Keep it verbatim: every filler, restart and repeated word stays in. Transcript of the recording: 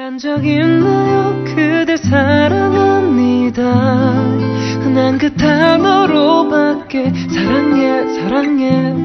말한 적 있나요? 그대 사랑합니다. 난 그 단어로밖에 사랑해 사랑해